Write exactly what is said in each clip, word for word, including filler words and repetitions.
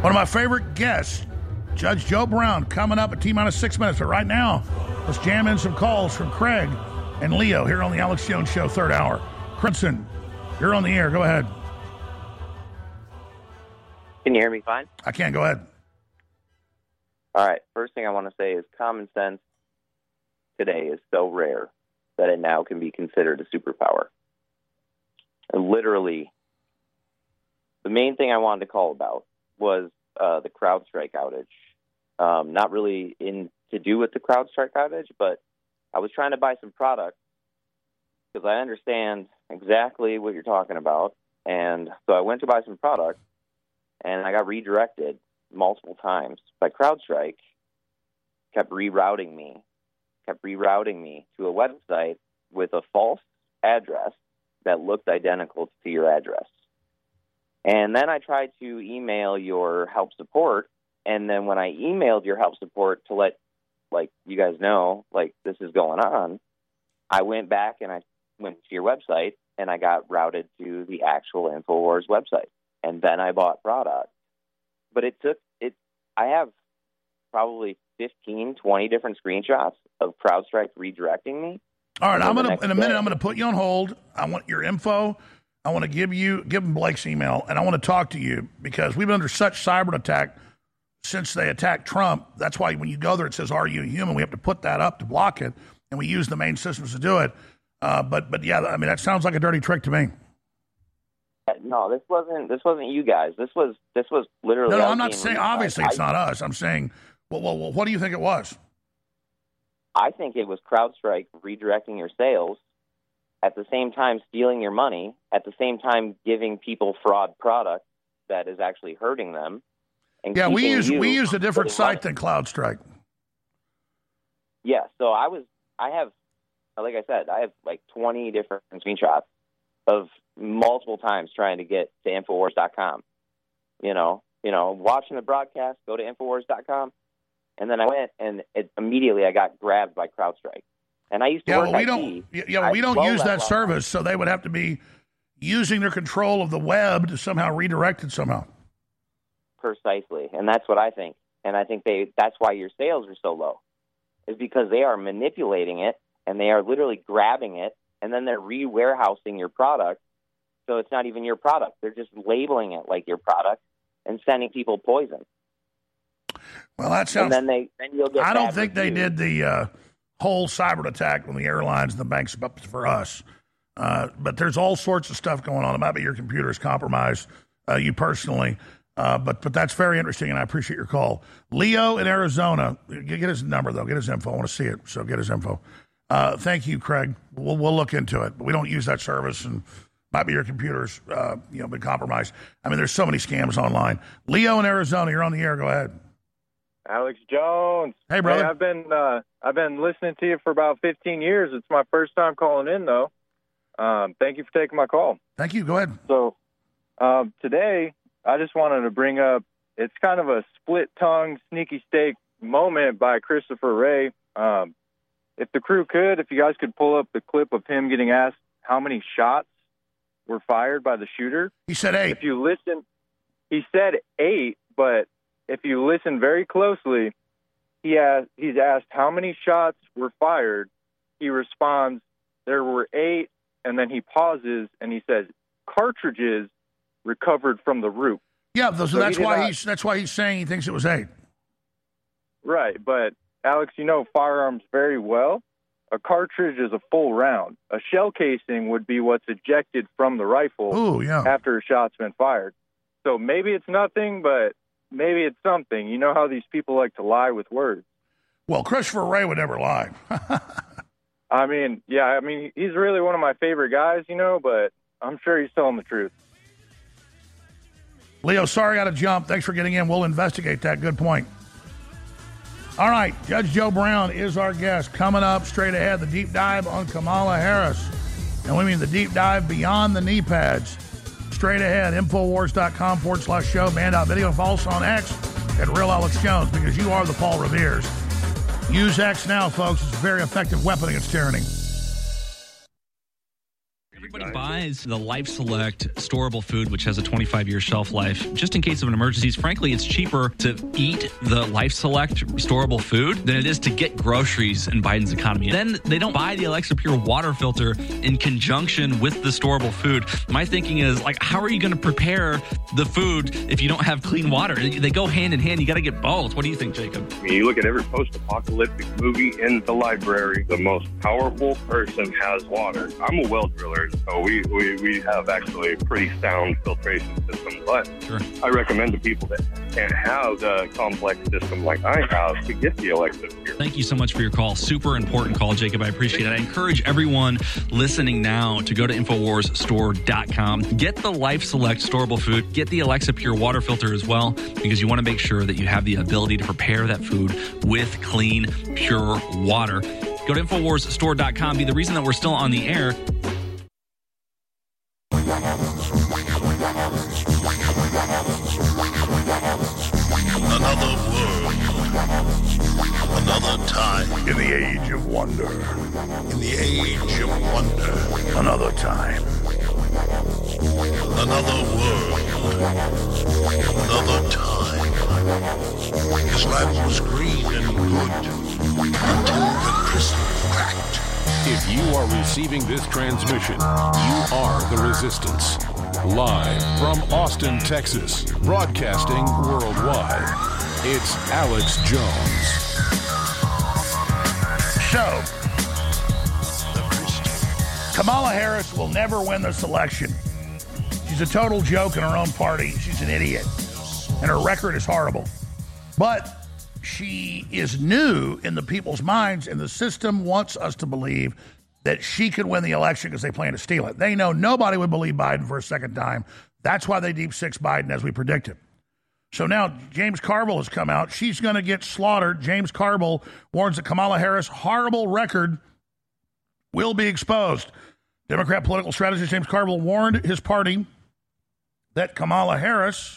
One of my favorite guests, Judge Joe Brown, coming up at T-minus six minutes. But right now, let's jam in some calls from Craig and Leo here on the Alex Jones Show, third hour. Crimson, you're on the air. Go ahead. Can you hear me fine? I can. Go ahead. All right. First thing I want to say is common sense today is so rare that it now can be considered a superpower. And literally, the main thing I wanted to call about was uh, the CrowdStrike outage. Um, not really in to do with the CrowdStrike outage, but I was trying to buy some product because I understand exactly what you're talking about. And so I went to buy some product, and I got redirected multiple times by CrowdStrike. Kept rerouting me, kept rerouting me to a website with a false address that looked identical to your address. And then I tried to email your help support, and then when I emailed your help support to let, like, you guys know, like, this is going on, I went back and I went to your website, and I got routed to the actual InfoWars website. And then I bought product. But it took, it. I have probably fifteen, twenty different screenshots of CrowdStrike redirecting me. All right, I'm gonna in a minute, day. I'm going to put you on hold. I want your info. I want to give you, give them Blake's email, and I want to talk to you because we've been under such cyber attack since they attacked Trump. That's why when you go there, it says, "Are you human?" We have to put that up to block it, and we use the main systems to do it. Uh, but, but yeah, I mean, that sounds like a dirty trick to me. No, this wasn't. This wasn't you guys. This was. This was literally. No, no, I'm not saying. Obviously, it's not us. I'm saying. Well, well, well, what do you think it was? I think it was CrowdStrike redirecting your sales, at the same time stealing your money, at the same time giving people fraud product that is actually hurting them. And yeah, we use we use a different site than CrowdStrike. Yeah, so I was. I have, like I said, I have like twenty different screenshots of multiple times trying to get to Infowars dot com. You know, you know, watching the broadcast, go to Infowars dot com, and then I went and it, immediately I got grabbed by CrowdStrike. And I used to yeah, work well, we I T. don't. Yeah, well, we don't use that, that service, so they would have to be using their control of the web to somehow redirect it somehow. Precisely, and that's what I think. And I think they that's why your sales are so low, is because they are manipulating it and they are literally grabbing it, and then they're re-warehousing your product, so it's not even your product. They're just labeling it like your product and sending people poison. Well, that sounds. And then they then you'll get. I don't think reviews. they did the uh, whole cyber attack on the airlines and the banks up for us. Uh, but there's all sorts of stuff going on. It might be your computer is compromised, uh, you personally. Uh, but but that's very interesting, and I appreciate your call. Leo in Arizona, get, get his number, though. Get his info. I want to see it, so get his info. Uh, thank you, Craig. We'll, we'll look into it. But we don't use that service, and might be your computer's uh, you know, been compromised. I mean, there's so many scams online. Leo in Arizona, you're on the air. Go ahead. Alex Jones. Hey, brother. Hey, I've been uh, I've been listening to you for about fifteen years. It's my first time calling in, though. Um, thank you for taking my call. Thank you. Go ahead. So um, today, I just wanted to bring up, it's kind of a split-tongue, sneaky steak moment by Christopher Wray. Um, if the crew could, if you guys could pull up the clip of him getting asked how many shots were fired by the shooter. He said eight. If you listen, he said eight, but if you listen very closely, he asked, he's asked how many shots were fired. He responds, there were eight, and then he pauses and he says, cartridges recovered from the roof. Yeah, so, so that's why not, he's that's why he's saying he thinks it was eight. Right, but Alex, you know firearms very well. A cartridge is a full round. A shell casing would be what's ejected from the rifle Ooh, yeah. after a shot's been fired. So maybe it's nothing, but maybe it's something. You know how these people like to lie with words. Well, Christopher Wray would never lie. I mean, yeah, I mean, he's really one of my favorite guys, you know, but I'm sure he's telling the truth. Leo, sorry I got to jump. Thanks for getting in. We'll investigate that. Good point. All right, Judge Joe Brown is our guest. Coming up straight ahead, the deep dive on Kamala Harris. And we mean the deep dive beyond the knee pads. Straight ahead, Infowars.com forward slash show, man.video. Follow us on X at Real Alex Jones, because you are the Paul Revere's. Use X now, folks. It's a very effective weapon against tyranny. Everybody buy buys the Life Select storable food, which has a twenty-five year shelf life, just in case of an emergency, frankly, it's cheaper to eat the Life Select storable food than it is to get groceries in Biden's economy. Then they don't buy the Alexa Pure water filter in conjunction with the storable food. My thinking is, like, how are you going to prepare the food if you don't have clean water? They go hand in hand. You got to get both. What do you think, Jacob? I mean, you look at every post-apocalyptic movie in the library, the most powerful person has water. I'm a well driller, so we, we, we have actually a pretty sound filtration system, but sure. I recommend to people that can't have the complex system like I have to get the Alexa Pure. Thank you so much for your call. Super important call, Jacob. I appreciate it. I encourage everyone listening now to go to Infowars Store dot com. Get the Life Select storable food. Get the Alexa Pure water filter as well, because you want to make sure that you have the ability to prepare that food with clean, pure water. Go to Infowars Store dot com. Be the reason that we're still on the air. Another world. Another time. In the age of wonder. In the age of wonder. Another time. Another world. Another time. His life was green and good until the crystal cracked. If you are receiving this transmission, you are the Resistance. Live from Austin, Texas, broadcasting worldwide, it's Alex Jones. So, Kamala Harris will never win this election. She's a total joke in her own party. She's an idiot. And her record is horrible. But she is new in the people's minds, and the system wants us to believe that she could win the election because they plan to steal it. They know nobody would believe Biden for a second time. That's why they deep six Biden, as we predicted. So now James Carville has come out. She's going to get slaughtered. James Carville warns that Kamala Harris' horrible record will be exposed. Democrat political strategist James Carville warned his party that Kamala Harris'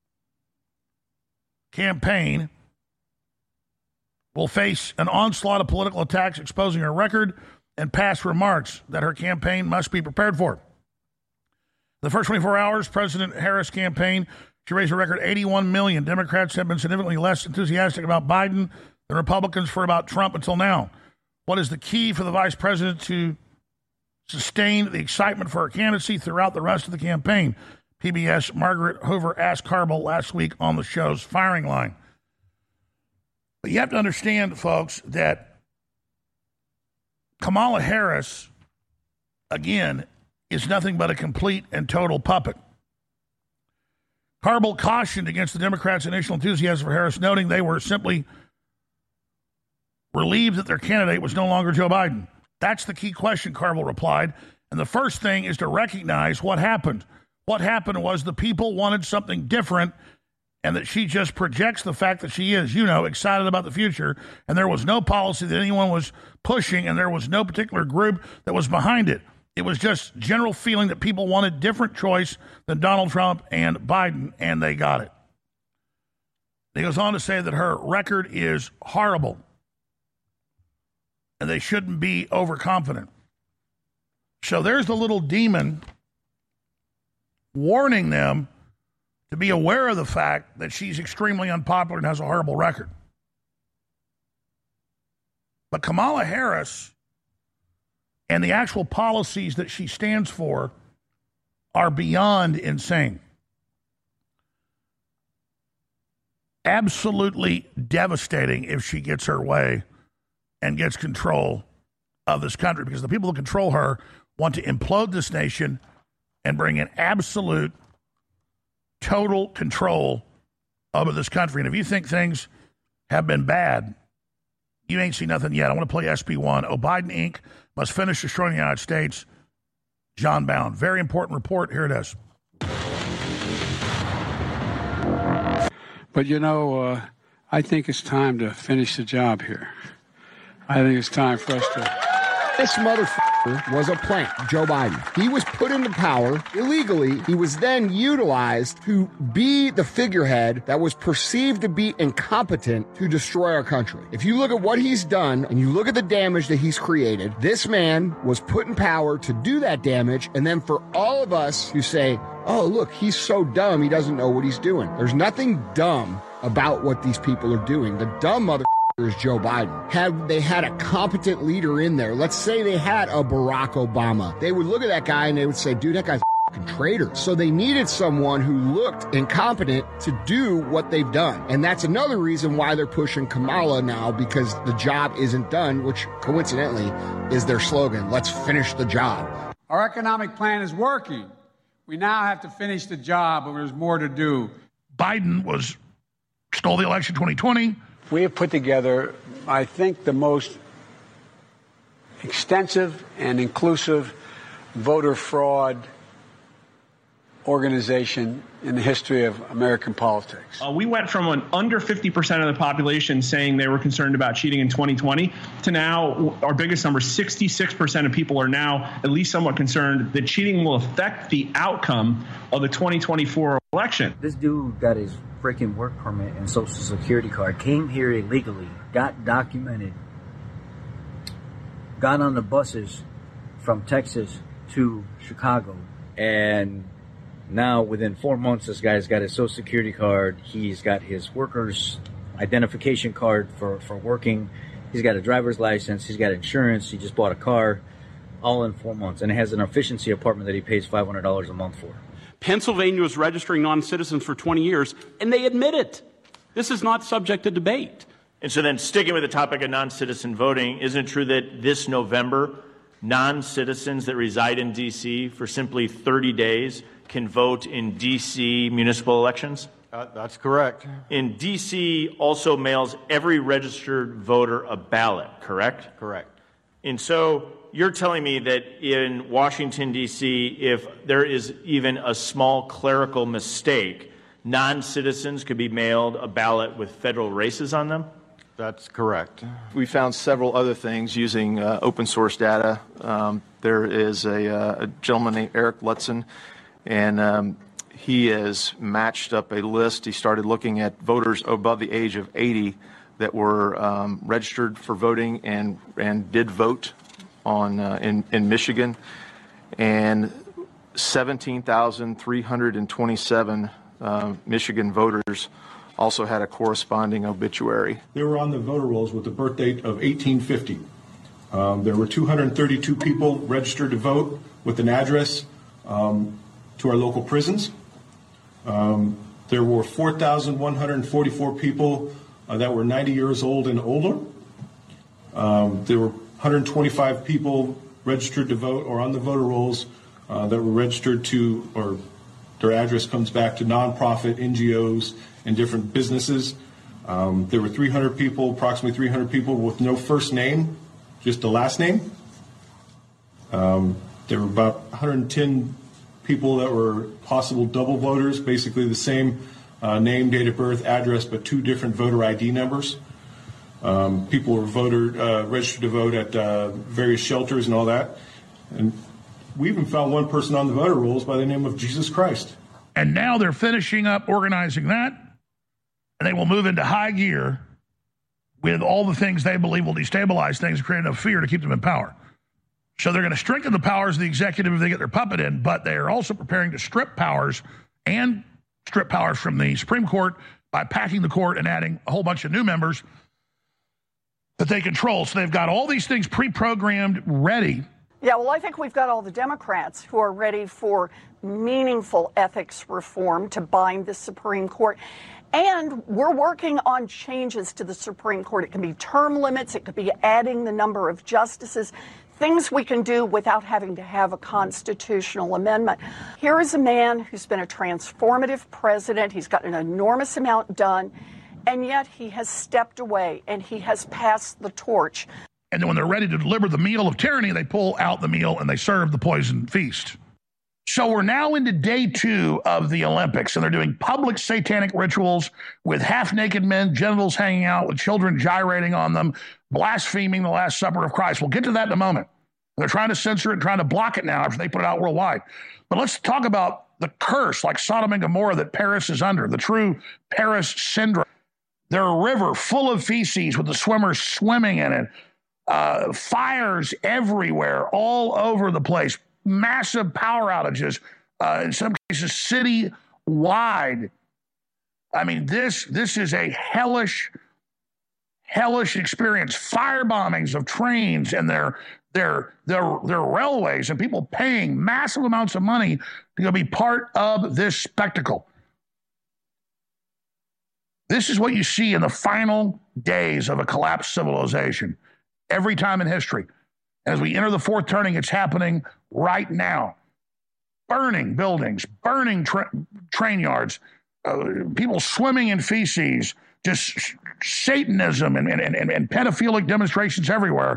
campaign will face an onslaught of political attacks exposing her record and past remarks that her campaign must be prepared for. The first twenty-four hours, President Harris' campaign, she raised a record eighty-one million dollars. Democrats have been significantly less enthusiastic about Biden than Republicans for about Trump until now. What is the key for the vice president to sustain the excitement for her candidacy throughout the rest of the campaign? P B S Margaret Hoover asked Carville last week on the show's firing line. But you have to understand, folks, that Kamala Harris, again, is nothing but a complete and total puppet. Carville cautioned against the Democrats' initial enthusiasm for Harris, noting they were simply relieved that their candidate was no longer Joe Biden. That's the key question, Carville replied. And the first thing is to recognize what happened. What happened was the people wanted something different, and that she just projects the fact that she is, you know, excited about the future, and there was no policy that anyone was pushing, and there was no particular group that was behind it. It was just general feeling that people wanted different choice than Donald Trump and Biden, and they got it. He goes on to say that her record is horrible, and they shouldn't be overconfident. So there's the little demon warning them to be aware of the fact that she's extremely unpopular and has a horrible record. But Kamala Harris and the actual policies that she stands for are beyond insane. Absolutely devastating if she gets her way and gets control of this country, because the people who control her want to implode this nation and bring in absolute total control over this country. And if you think things have been bad, you ain't seen nothing yet. I want to play S B one. Oh, Biden Incorporated must finish destroying the United States. John Bound. Very important report. Here it is. But, you know, uh, I think it's time to finish the job here. I think it's time for us to This motherfucker was a plant, Joe Biden. He was put into power illegally. He was then utilized to be the figurehead that was perceived to be incompetent to destroy our country. If you look at what he's done and you look at the damage that he's created, this man was put in power to do that damage. And then for all of us who say, oh, look, he's so dumb, he doesn't know what he's doing. There's nothing dumb about what these people are doing. The dumb motherfucker is Joe Biden. Had they had a competent leader in there, let's say they had a Barack Obama, they would look at that guy and they would say, dude, that guy's a fucking traitor. So they needed someone who looked incompetent to do what they've done. And that's another reason why they're pushing Kamala now, because the job isn't done, which coincidentally is their slogan. Let's finish the job. Our economic plan is working. We now have to finish the job, but there's more to do. Biden was stole the election twenty twenty. We have put together, I think, the most extensive and inclusive voter fraud organization in the history of American politics. Uh, we went from an under fifty percent of the population saying they were concerned about cheating in twenty twenty to now our biggest number, sixty-six percent of people are now at least somewhat concerned that cheating will affect the outcome of the twenty twenty-four election. This dude got his freaking work permit and social security card, came here illegally, got documented, got on the buses from Texas to Chicago, and now within four months this guy's got his social security card, he's got his workers identification card for, for working, he's got a driver's license, he's got insurance, he just bought a car, all in four months, and it has an efficiency apartment that he pays five hundred dollars a month for. Pennsylvania was registering non-citizens for twenty years, and they admit it. This is not subject to debate. And so then sticking with the topic of non-citizen voting, isn't it true that this November, non-citizens that reside in D C for simply thirty days can vote in D C municipal elections? Uh, that's correct. In D C also mails every registered voter a ballot, correct? Correct. And so you're telling me that in Washington, D C, if there is even a small clerical mistake, non-citizens could be mailed a ballot with federal races on them? That's correct. We found several other things using uh, open source data. Um, there is a, uh, a gentleman named Eric Lutzen, and um, he has matched up a list. He started looking at voters above the age of eighty that were um, registered for voting and, and did vote on uh, in, in Michigan, and seventeen thousand three hundred twenty-seven uh, Michigan voters also had a corresponding obituary. They were on the voter rolls with the birth date of eighteen fifty. Um, there were two hundred thirty-two people registered to vote with an address um, to our local prisons. Um, there were four thousand one hundred forty-four people uh, that were ninety years old and older. Um, there were one hundred twenty-five people registered to vote or on the voter rolls uh, that were registered to, or their address comes back to nonprofit, N G Os, and different businesses. Um, there were three hundred people, approximately three hundred people with no first name, just the last name. Um, there were about one hundred ten people that were possible double voters, basically the same uh, name, date of birth, address, but two different voter I D numbers. Um, people were voter, uh, registered to vote at uh, various shelters and all that. And we even found one person on the voter rolls by the name of Jesus Christ. And now they're finishing up organizing that, and they will move into high gear with all the things they believe will destabilize things and create enough fear to keep them in power. So they're going to strengthen the powers of the executive if they get their puppet in, but they are also preparing to strip powers and strip powers from the Supreme Court by packing the court and adding a whole bunch of new members that they control. So they've got all these things pre-programmed, ready. Yeah, well, I think we've got all the Democrats who are ready for meaningful ethics reform to bind the Supreme Court. And we're working on changes to the Supreme Court. It can be term limits. It could be adding the number of justices, things we can do without having to have a constitutional amendment. Here is a man who's been a transformative president. He's got an enormous amount done. And yet he has stepped away and he has passed the torch. And then when they're ready to deliver the meal of tyranny, they pull out the meal and they serve the poison feast. So we're now into day two of the Olympics, and they're doing public satanic rituals with half-naked men, genitals hanging out, with children gyrating on them, blaspheming the Last Supper of Christ. We'll get to that in a moment. They're trying to censor it and trying to block it now after they put it out worldwide. But let's talk about the curse like Sodom and Gomorrah that Paris is under, the true Paris syndrome. They're a river full of feces with the swimmers swimming in it. Uh, fires everywhere, all over the place. Massive power outages, uh, in some cases city-wide. I mean, this this is a hellish, hellish experience. Fire bombings of trains and their their their their railways, and people paying massive amounts of money to go be part of this spectacle. This is what you see in the final days of a collapsed civilization. Every time in history. As we enter the fourth turning, it's happening right now. Burning buildings, burning tra- train yards, uh, people swimming in feces, just Satanism and, and, and, and pedophilic demonstrations everywhere.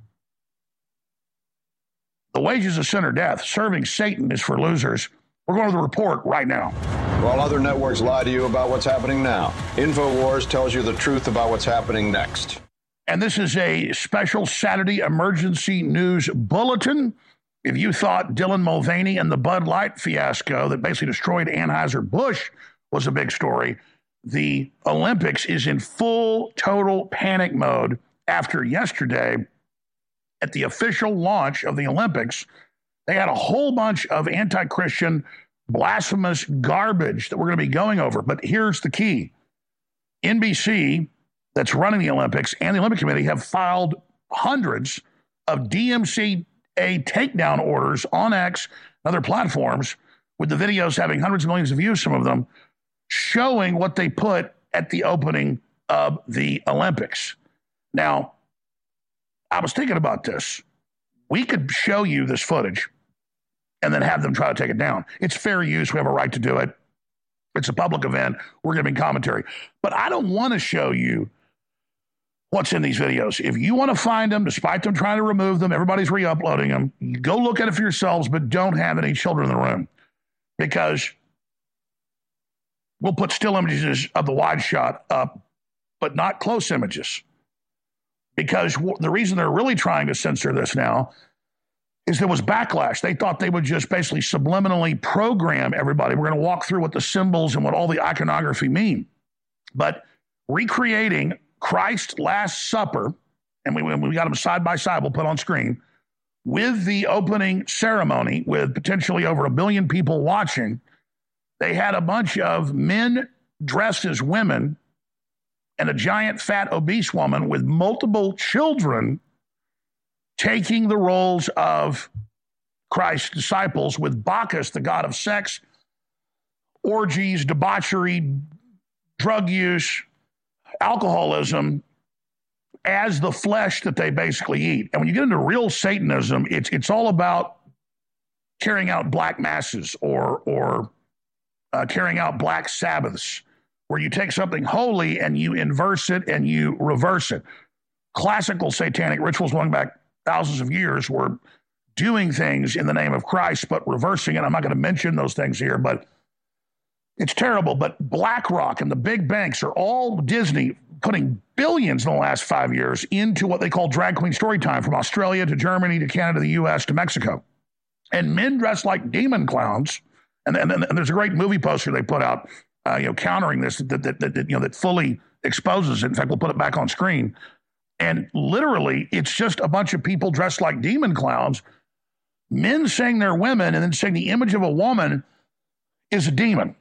The wages of sin are death. Serving Satan is for losers. We're going to the report right now. While other networks lie to you about what's happening now, InfoWars tells you the truth about what's happening next. And this is a special Saturday emergency news bulletin. If you thought Dylan Mulvaney and the Bud Light fiasco that basically destroyed Anheuser-Busch was a big story, the Olympics is in full, total panic mode after yesterday at the official launch of the Olympics. They had a whole bunch of anti-Christian, blasphemous garbage that we're going to be going over. But here's the key. N B C, that's running the Olympics, and the Olympic Committee have filed hundreds of D M C A takedown orders on X and other platforms, with the videos having hundreds of millions of views, some of them, showing what they put at the opening of the Olympics. Now, I was thinking about this. We could show you this footage and then have them try to take it down. It's fair use. We have a right to do it. It's a public event. We're giving commentary. But I don't want to show you what's in these videos. If you want to find them, despite them trying to remove them, everybody's re-uploading them, go look at it for yourselves, but don't have any children in the room, because we'll put still images of the wide shot up, but not close images. Because the reason they're really trying to censor this now is there was backlash. They thought they would just basically subliminally program everybody. We're going to walk through what the symbols and what all the iconography mean. But recreating Christ's Last Supper, and we, we got them side by side, we'll put on screen, with the opening ceremony with potentially over a billion people watching. They had a bunch of men dressed as women and a giant fat obese woman with multiple children taking the roles of Christ's disciples, with Bacchus, the god of sex, orgies, debauchery, drug use, alcoholism, as the flesh that they basically eat. And when you get into real Satanism, it's it's all about carrying out black masses or or uh, carrying out black Sabbaths, where you take something holy and you inverse it and you reverse it. Classical satanic rituals going back thousands of years were doing things in the name of Christ, but reversing it. I'm not going to mention those things here, but it's terrible. But BlackRock and the big banks are all Disney putting billions in the last five years into what they call drag queen story time, from Australia to Germany to Canada, the U S to Mexico. And men dressed like demon clowns. And, and, and there's a great movie poster they put out, uh, you know, countering this, that, that, that, you know, that fully exposes it. In fact, we'll put it back on screen. And literally, it's just a bunch of people dressed like demon clowns, men saying they're women, and then saying the image of a woman is a demon.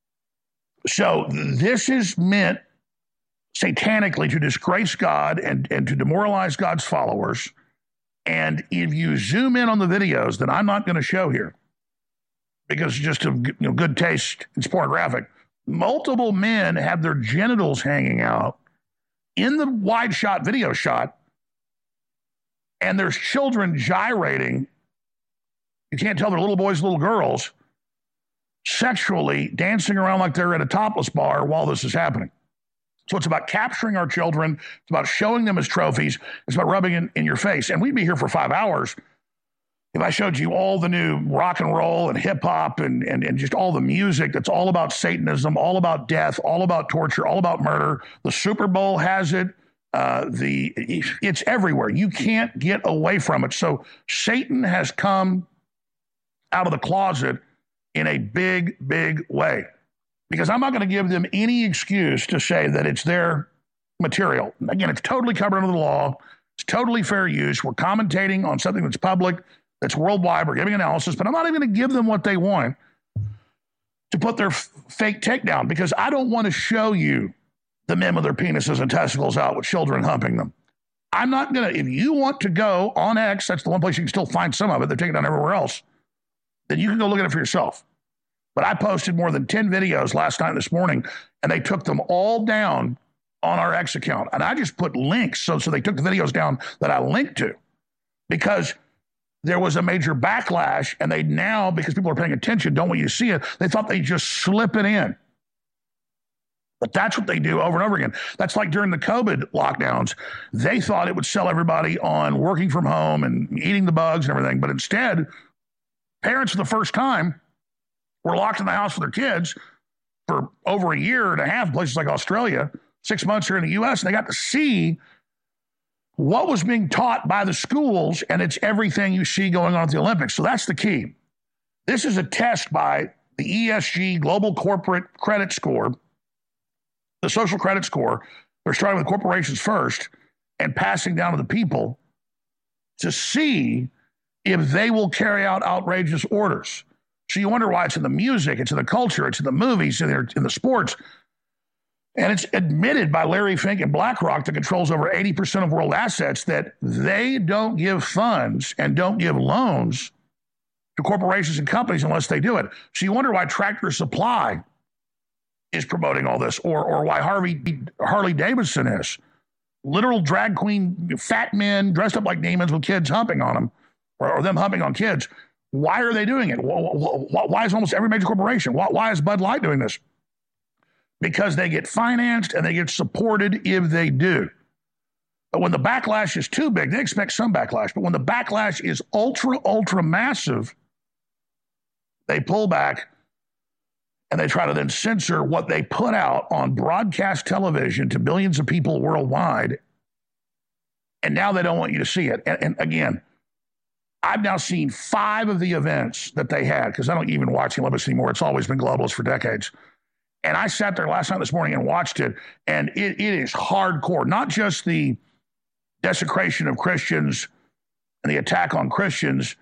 So this is meant satanically to disgrace God and, and to demoralize God's followers. And if you zoom in on the videos that I'm not going to show here, because just of you know, good taste, it's pornographic, multiple men have their genitals hanging out in the wide shot video shot, and there's children gyrating. You can't tell they're little boys, little girls, sexually dancing around like they're at a topless bar while this is happening. So it's about capturing our children. It's about showing them as trophies. It's about rubbing it in your face. And we'd be here for five hours if I showed you all the new rock and roll and hip hop and, and, and just all the music that's all about Satanism, all about death, all about torture, all about murder. The Super Bowl has it. Uh, the it's everywhere. You can't get away from it. So Satan has come out of the closet in a big, big way. Because I'm not going to give them any excuse to say that it's their material. Again, it's totally covered under the law. It's totally fair use. We're commentating on something that's public, that's worldwide. We're giving analysis, but I'm not even going to give them what they want to put their f- fake takedown, because I don't want to show you the men with their penises and testicles out with children humping them. I'm not going to, if you want to go on X, that's the one place you can still find some of it. They're taking it down everywhere else. Then you can go look at it for yourself. But I posted more than ten videos last night and this morning, and they took them all down on our X account. And I just put links, so, so they took the videos down that I linked to, because there was a major backlash, and they now, because people are paying attention, don't want you to see it, they thought they'd just slip it in. But that's what they do over and over again. That's like during the COVID lockdowns. They thought it would sell everybody on working from home and eating the bugs and everything. But instead, parents for the first time were locked in the house with their kids for over a year and a half, places like Australia, six months here in the U S, and they got to see what was being taught by the schools, and it's everything you see going on at the Olympics. So that's the key. This is a test by the E S G Global Corporate Credit Score, the social credit score. They're starting with corporations first and passing down to the people to see if they will carry out outrageous orders. So you wonder why it's in the music, it's in the culture, it's in the movies, in the, in the sports. And it's admitted by Larry Fink and BlackRock, that controls over eighty percent of world assets, that they don't give funds and don't give loans to corporations and companies unless they do it. So you wonder why Tractor Supply is promoting all this, or or why Harvey Harley Davidson is. Literal drag queen, fat men dressed up like demons with kids humping on them, or, or them humping on kids. Why are they doing it? Why, why is almost every major corporation? Why, why is Bud Light doing this? Because they get financed and they get supported if they do. But when the backlash is too big, they expect some backlash. But when the backlash is ultra, ultra massive, they pull back and they try to then censor what they put out on broadcast television to billions of people worldwide. And now they don't want you to see it. And, and again, I've now seen five of the events that they had, because I don't even watch the Olympics anymore. It's always been globalist for decades. And I sat there last night, this morning, and watched it, and it, it is hardcore. Not just the desecration of Christians and the attack on Christians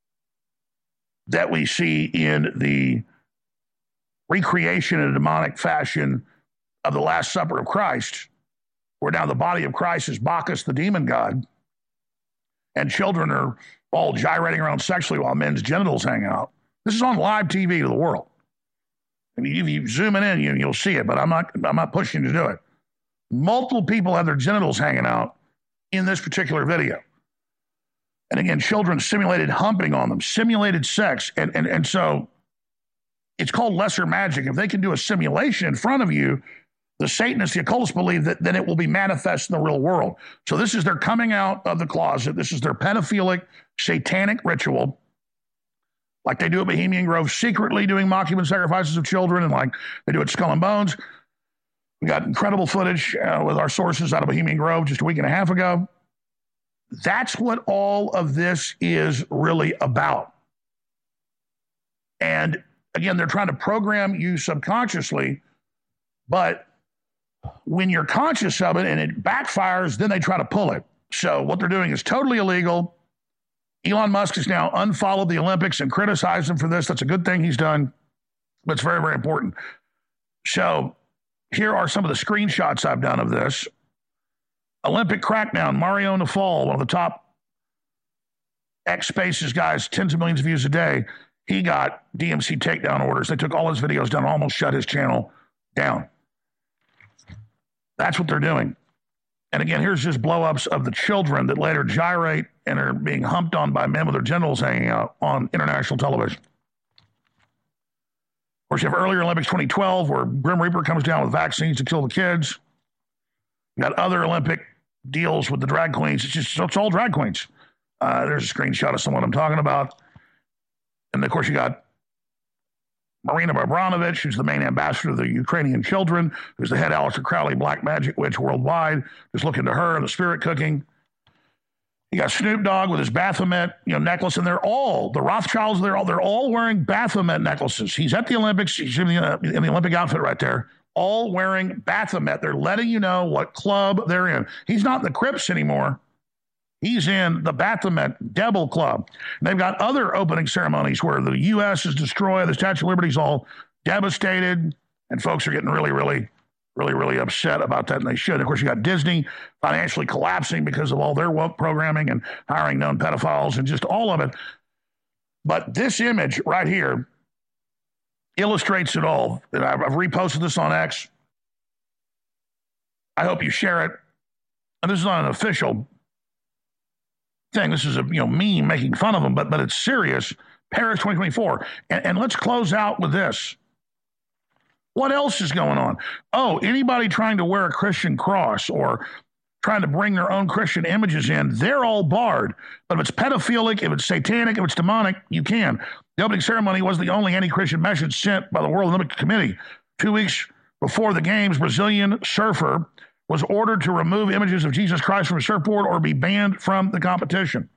that we see in the recreation in a demonic fashion of the Last Supper of Christ, where now the body of Christ is Bacchus, the demon god, and children are all gyrating around sexually while men's genitals hang out. This is on live T V to the world. I mean, if you zoom it in, you, you'll see it, but I'm not, I'm not pushing you to do it. Multiple people have their genitals hanging out in this particular video. And again, children simulated humping on them, simulated sex. And, and, and so it's called lesser magic. If they can do a simulation in front of you, the Satanists, the occultists believe that then it will be manifest in the real world. So this is their coming out of the closet. This is their pedophilic, satanic ritual, like they do at Bohemian Grove, secretly doing mock human sacrifices of children, and like they do at Skull and Bones. We got incredible footage uh, with our sources out of Bohemian Grove just a week and a half ago. That's what all of this is really about. And again, they're trying to program you subconsciously, but when you're conscious of it and it backfires, then they try to pull it. So what they're doing is totally illegal. Elon Musk has now unfollowed the Olympics and criticized them for this. That's a good thing he's done, but it's very, very important. So here are some of the screenshots I've done of this. Olympic crackdown, Mario Nafal, one of the top X Spaces guys, tens of millions of views a day. He got D M C takedown orders. They took all his videos down and almost shut his channel down. That's what they're doing. And again, here's just blow-ups of the children that later gyrate and are being humped on by men with their genitals hanging out on international television. Of course, you have earlier Olympics twenty twelve, where Grim Reaper comes down with vaccines to kill the kids. You got other Olympic deals with the drag queens. It's just, it's all drag queens. Uh, there's a screenshot of someone I'm talking about. And of course, you got Marina Abramovich, who's the main ambassador of the Ukrainian children, who's the head Aleister Crowley black magic witch worldwide. Just looking to her and the spirit cooking. You got Snoop Dogg with his Baphomet, you know, necklace, and they're all, the Rothschilds, they're all, they're all wearing Baphomet necklaces. He's at the Olympics. He's in the, uh, in the Olympic outfit right there, all wearing Baphomet. They're letting you know what club they're in. He's not in the Crips anymore. He's in the Baphomet Devil Club. And they've got other opening ceremonies where the U S is destroyed, the Statue of Liberty is all devastated, and folks are getting really, really, really, really upset about that, and they should. Of course, you got Disney financially collapsing because of all their woke programming and hiring known pedophiles and just all of it. But this image right here illustrates it all. And I've reposted this on X. I hope you share it. And this is not an official thing. This is a you know meme making fun of them, but but it's serious. Paris twenty twenty-four. And, and let's close out with this. What else is going on? Oh, anybody trying to wear a Christian cross or trying to bring their own Christian images in, they're all barred. But if it's pedophilic, if it's satanic, if it's demonic, you can. The opening ceremony was the only anti-Christian message sent by the World Olympic Committee. Two weeks before the games, Brazilian surfer was ordered to remove images of Jesus Christ from a surfboard or be banned from the competition.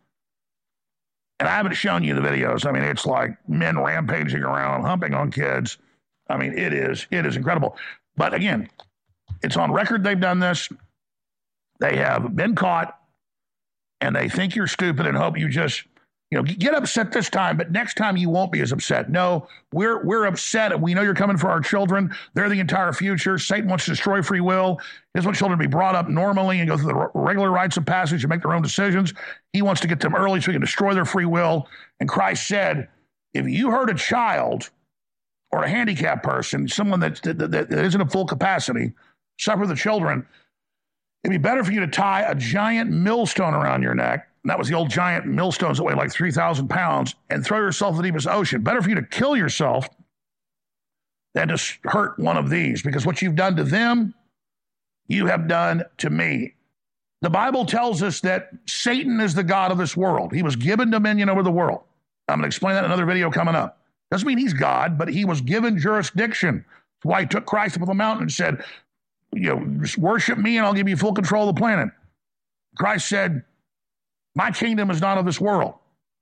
And I haven't shown you the videos. I mean, it's like men rampaging around, humping on kids. I mean, it is, it is incredible. But again, it's on record they've done this. They have been caught, and they think you're stupid and hope you just, you know, get upset this time, but next time you won't be as upset. No, we're we're upset, and we know you're coming for our children. They're the entire future. Satan wants to destroy free will. He doesn't want children to be brought up normally and go through the regular rites of passage and make their own decisions. He wants to get them early so he can destroy their free will. And Christ said, if you hurt a child or a handicapped person, someone that, that, that isn't at full capacity, suffer the children, it'd be better for you to tie a giant millstone around your neck. And that was the old giant millstones that weigh like three thousand pounds, and throw yourself in the deepest ocean. Better for you to kill yourself than to hurt one of these, because what you've done to them, you have done to me. The Bible tells us that Satan is the god of this world. He was given dominion over the world. I'm going to explain that in another video coming up. Doesn't mean he's God, but he was given jurisdiction. That's why he took Christ up on the mountain and said, you know, just worship me and I'll give you full control of the planet. Christ said, my kingdom is not of this world.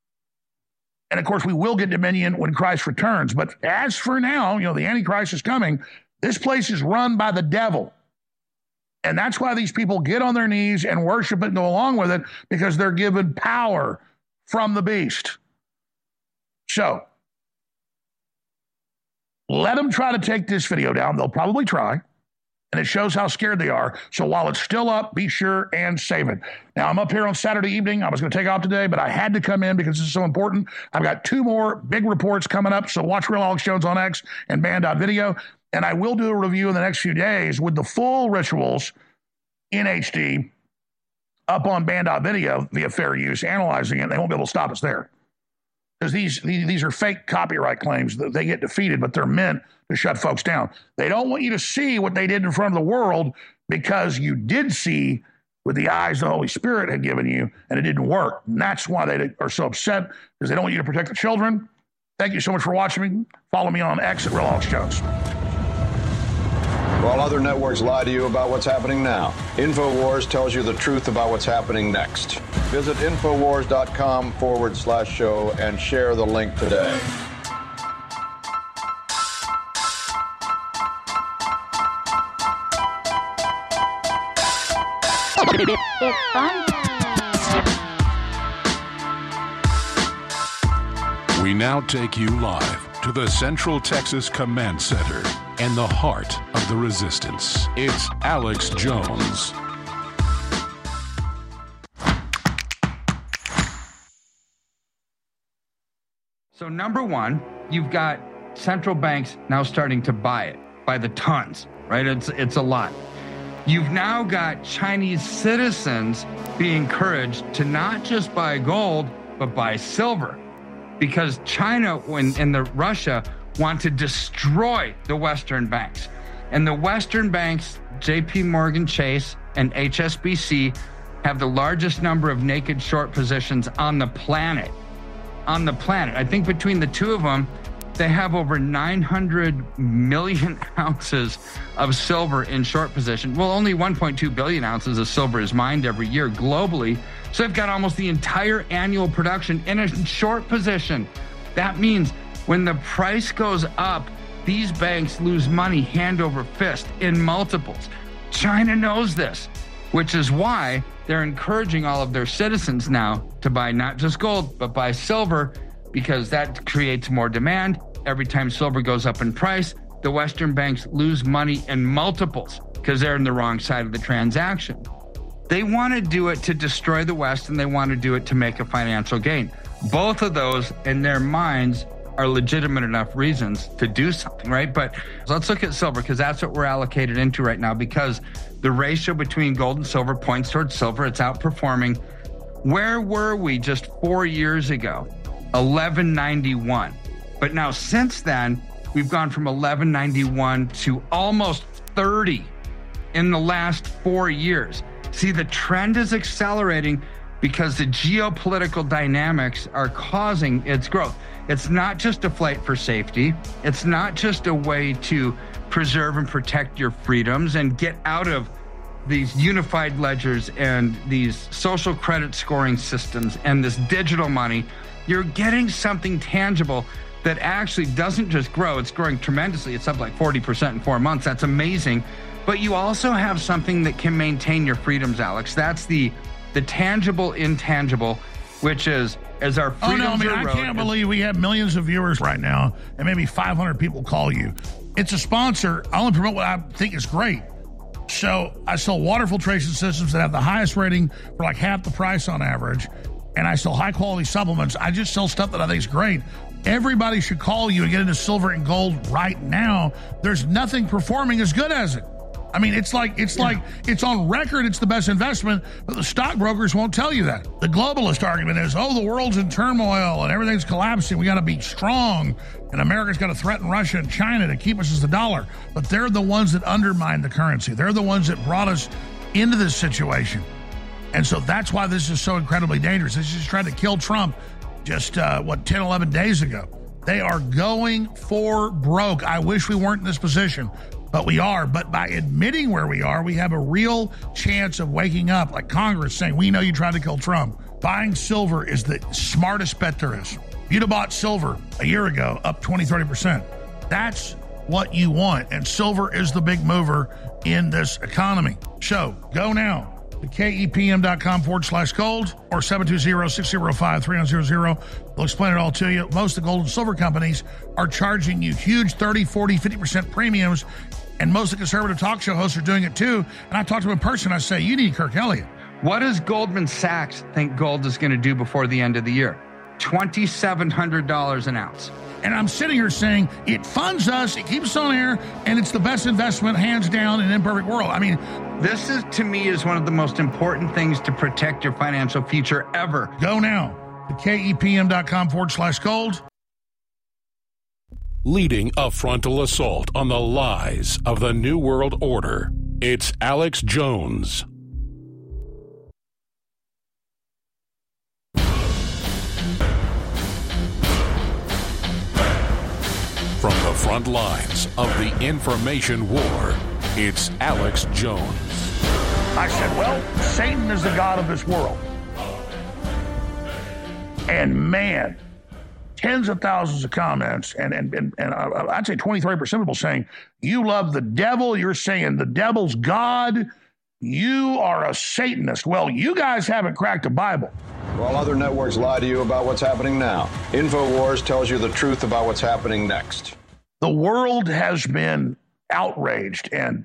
And of course, we will get dominion when Christ returns. But as for now, you know, the Antichrist is coming. This place is run by the devil. And that's why these people get on their knees and worship it and go along with it, because they're given power from the beast. So, let them try to take this video down. They'll probably try. And it shows how scared they are. So while it's still up, be sure and save it. Now, I'm up here on Saturday evening. I was going to take off today, but I had to come in because this is so important. I've got two more big reports coming up. So watch Real Alex Jones on X and Band.video. And I will do a review in the next few days with the full rituals in H D up on Band.video via fair use, analyzing it. They won't be able to stop us there. Because these, these these are fake copyright claims. They get defeated, but they're meant to shut folks down. They don't want you to see what they did in front of the world, because you did see with the eyes the Holy Spirit had given you, and it didn't work. And that's why they are so upset, because they don't want you to protect the children. Thank you so much for watching me. Follow me on X at Real Alex Jones. While other networks lie to you about what's happening now, InfoWars tells you the truth about what's happening next. Visit Infowars.com forward slash show and share the link today. It's fun time. We now take you live to the Central Texas Command Center and the heart of the resistance. It's Alex Jones. So number one, you've got central banks now starting to buy it by the tons, right? It's it's a lot. You've now got Chinese citizens being encouraged to not just buy gold, but buy silver, because China and, and the Russia want to destroy the Western banks. And the Western banks, J P Morgan Chase and H S B C, have the largest number of naked short positions on the planet. On the planet. I think between the two of them, They have over nine hundred million ounces of silver in short position. Well, only one point two billion ounces of silver is mined every year globally. So they've got almost the entire annual production in a short position. That means when the price goes up, these banks lose money hand over fist in multiples. China knows this, which is why they're encouraging all of their citizens now to buy not just gold, but buy silver, because that creates more demand. Every time silver goes up in price, the Western banks lose money in multiples because they're in the wrong side of the transaction. They want to do it to destroy the West, and they want to do it to make a financial gain. Both of those, in their minds, are legitimate enough reasons to do something, right? But let's look at silver, because that's what we're allocated into right now, because the ratio between gold and silver points towards silver. It's outperforming. Where were we just four years ago? eleven ninety-one. But now since then, we've gone from eleven ninety-one to almost thirty in the last four years. See, the trend is accelerating because the geopolitical dynamics are causing its growth. It's not just a flight for safety. It's not just a way to preserve and protect your freedoms and get out of these unified ledgers and these social credit scoring systems and this digital money. You're getting something tangible that actually doesn't just grow. It's growing tremendously. It's up like forty percent in four months. That's amazing. But you also have something that can maintain your freedoms, Alex. That's the the tangible intangible, which is as our freedoms Oh, no, I mean, erode, I can't believe we have millions of viewers right now and maybe five hundred people call you. It's a sponsor. I only promote what I think is great. So I sell water filtration systems that have the highest rating for like half the price on average. And I sell high quality supplements. I just sell stuff that I think is great. Everybody should call you and get into silver and gold right now. There's nothing performing as good as it. I mean, it's like it's yeah. like it's on record. It's the best investment, but the stockbrokers won't tell you that. The globalist argument is, oh, the world's in turmoil and everything's collapsing. We got to be strong, and America's got to threaten Russia and China to keep us as the dollar. But they're the ones that undermine the currency. They're the ones that brought us into this situation, and so that's why this is so incredibly dangerous. This is trying to kill Trump. Just uh, what ten, eleven days ago, they are going for broke. I wish we weren't in this position. But we are. But by admitting where we are, we have a real chance of waking up, like Congress saying, we know you tried to kill Trump. Buying silver is the smartest bet there is. You'd have bought silver a year ago, up twenty, thirty percent. That's what you want. And silver is the big mover in this economy. So go now to kepm.com forward slash gold or seven two zero, six zero five, three nine zero zero. We'll explain it all to you. Most of the gold and silver companies are charging you huge thirty, forty, fifty percent premiums, and most of the conservative talk show hosts are doing it too. And I talked to him in person. I say, you need Kirk Elliott. What does Goldman Sachs think gold is going to do before the end of the year? two thousand seven hundred dollars an ounce. And I'm sitting here saying it funds us, it keeps us on air, and it's the best investment, hands down, in an imperfect world. I mean, this is, to me, is one of the most important things to protect your financial future ever. Go now to kepm.com forward slash gold. Leading a frontal assault on the lies of the New World Order, it's Alex Jones. From the front lines of the information war, it's Alex Jones. I said, well, Satan is the god of this world. And man, tens of thousands of comments, and and and, and I'd say twenty, thirty percent of people saying, you love the devil, you're saying the devil's God, you are a Satanist. Well, you guys haven't cracked the Bible. While other networks lie to you about what's happening now, InfoWars tells you the truth about what's happening next. The world has been outraged and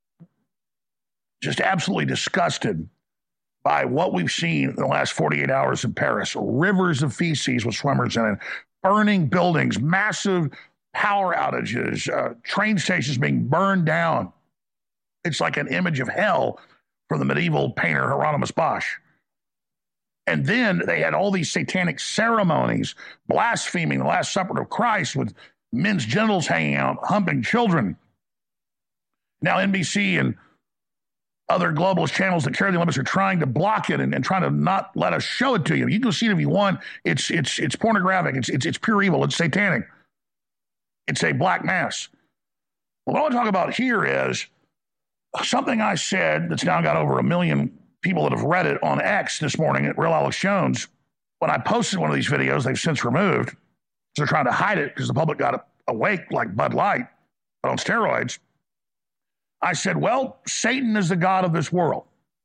just absolutely disgusted by what we've seen in the last forty-eight hours in Paris. Rivers of feces with swimmers in it, burning buildings, massive power outages, uh, train stations being burned down. It's like an image of hell from the medieval painter Hieronymus Bosch. And then they had all these satanic ceremonies, blaspheming the Last Supper of Christ with men's genitals hanging out, humping children. Now N B C and other globalist channels that carry the Olympics are trying to block it and, and trying to not let us show it to you. You can see it if you want. It's it's it's pornographic. It's it's it's pure evil. It's satanic. It's a black mass. Well, what I want to talk about here is something I said that's now got over a million people that have read it on X this morning at Real Alex Jones. When I posted one of these videos, they've since removed. So they're trying to hide it because the public got awake like Bud Light, but on steroids. I said, well, Satan is the god of this world.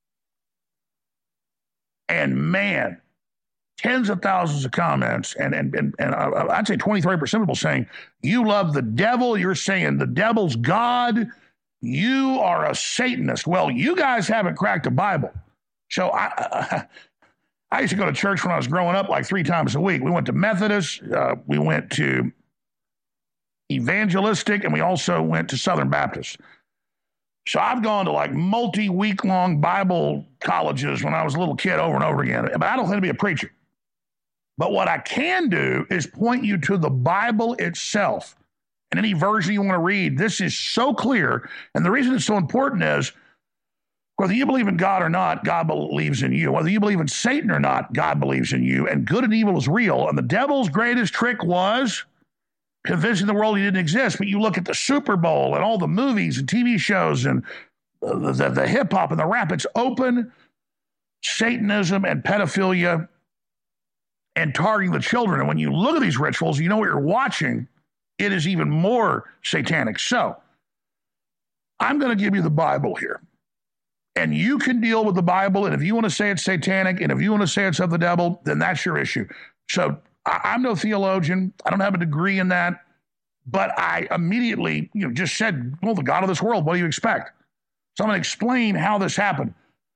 And man, tens of thousands of comments, and and and, and I'd say twenty-three percent of people saying, you love the devil, you're saying the devil's God, you are a Satanist. Well, you guys haven't cracked the Bible. So I, I, I used to go to church when I was growing up like three times a week. We went to Methodist, uh, we went to Evangelistic, and we also went to Southern Baptist. So I've gone to like multi-week-long Bible colleges when I was a little kid over and over again, but I don't think to be a preacher. But what I can do is point you to the Bible itself and any version you want to read. This is so clear, and the reason it's so important is whether you believe in God or not, God believes in you. Whether you believe in Satan or not, God believes in you, and good and evil is real. And the devil's greatest trick was convincing the world he didn't exist. But you look at the Super Bowl and all the movies and T V shows and the, the, the hip-hop and the rap, it's open Satanism and pedophilia and targeting the children. And when you look at these rituals, you know what you're watching. It is even more satanic. So I'm going to give you the Bible here. And you can deal with the Bible. And if you want to say it's satanic, and if you want to say it's of the devil, then that's your issue. So I'm no theologian. I don't have a degree in that. But I immediately, you know, just said, well, the God of this world, what do you expect? So I'm going to explain how this happened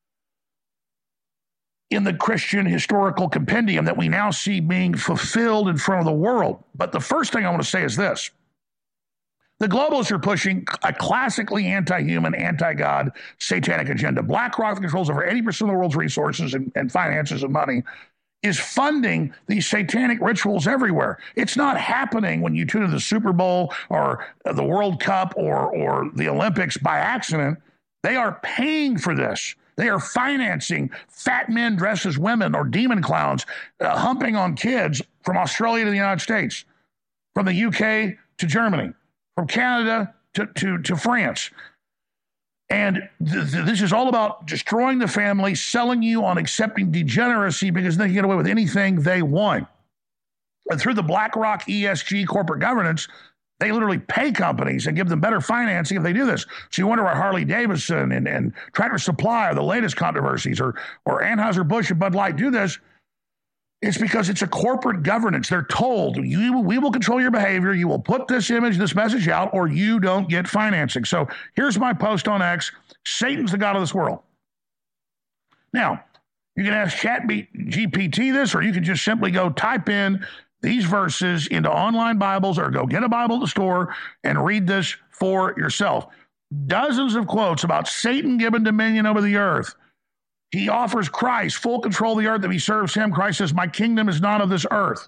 in the Christian historical compendium that we now see being fulfilled in front of the world. But the first thing I want to say is this. The globalists are pushing a classically anti-human, anti-God, satanic agenda. BlackRock, that controls over eighty percent of the world's resources and, and finances and money, is funding these satanic rituals everywhere. It's not happening when you tune into the Super Bowl or the World Cup or, or the Olympics by accident. They are paying for this. They are financing fat men dressed as women or demon clowns uh, humping on kids from Australia to the United States, from the U K to Germany, from Canada to, to, to France. And th- th- this is all about destroying the family, selling you on accepting degeneracy because they can get away with anything they want. And through the BlackRock E S G corporate governance, they literally pay companies and give them better financing if they do this. So you wonder why Harley Davidson and, and Tractor Supply are the latest controversies, or, or Anheuser-Busch and Bud Light do this. It's because it's a corporate governance. They're told, you, we will control your behavior. You will put this image, this message out, or you don't get financing. So here's my post on X. Satan's the God of this world. Now, you can ask Chat G P T this, or you can just simply go type in these verses into online Bibles, or go get a Bible at the store and read this for yourself. Dozens of quotes about Satan given dominion over the earth. He offers Christ full control of the earth if he serves him. Christ says, my kingdom is not of this earth.